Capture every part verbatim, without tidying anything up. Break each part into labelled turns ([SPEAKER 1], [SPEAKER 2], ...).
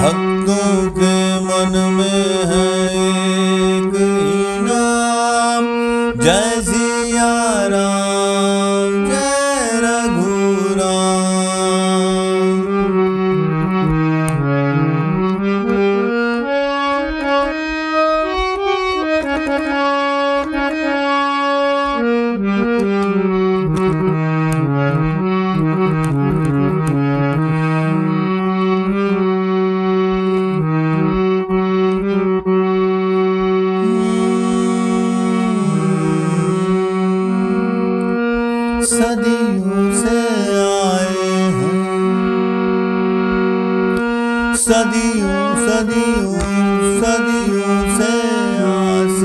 [SPEAKER 1] भक्तों के मन में है एक ही नाम, जय सिया राम जय रघुराम। सदियों से आए हैं, सदियों सदियों सदियों से आस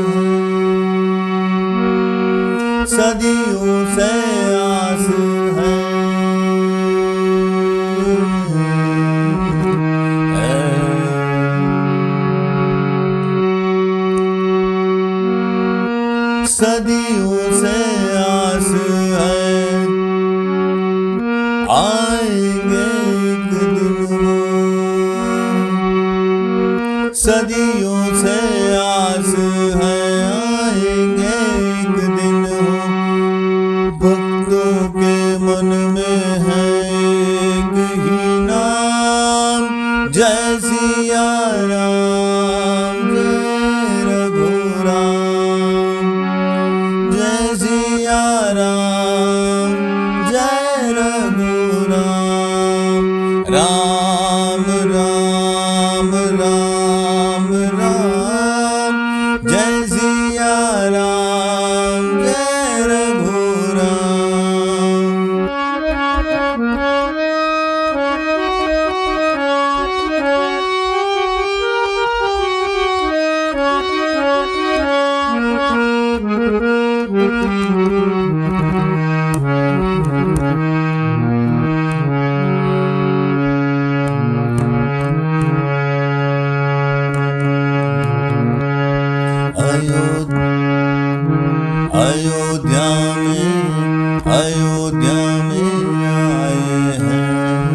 [SPEAKER 1] है, सदियों से आस है। सदियों से आस है, आएंगे एक दिन वो। सदियों से आस है, आएंगे एक दिन हो। भक्तों के मन में है एक ही नाम, जय सिया राम जय रघुराम। जय सिया राम जय रघुराम। राम राम राम राम, जय सिया राम जय रघुराम। अयोध्या में अयोध्या में आए हैं,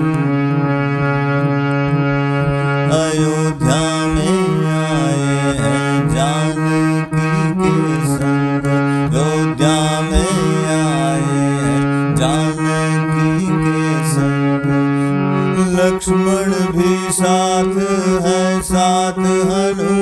[SPEAKER 1] अयोध्या में आए हैं जानकी के संग। अयोध्या में आए हैं जानकी के संग। लक्ष्मण भी साथ है, साथ हनुमान